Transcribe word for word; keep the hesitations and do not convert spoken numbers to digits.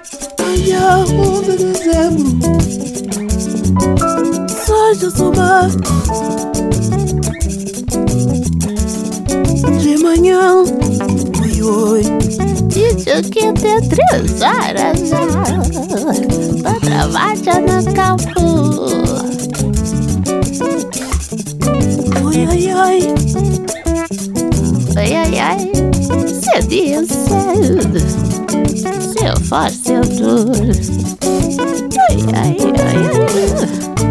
Dia um de dezembro, seja somar. De manhã, oi, oi. Disse que até três horas já pra trabalhar no campo. Oi, ai, ai. Ai, ai, ai. Cedinho cedo, se eu for seu dor. Ai, ai, ai, ai.